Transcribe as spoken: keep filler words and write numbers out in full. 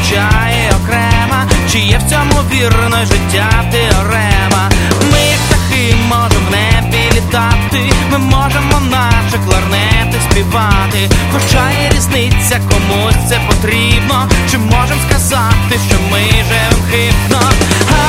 визначає окрема, чи є в цьому вірно життя теорема. Ми як птахи можемо в небі літати, ми можемо наші кларнети співати. Хоча є різниця, комусь це потрібно, чи можемо сказати, що ми живем хибно.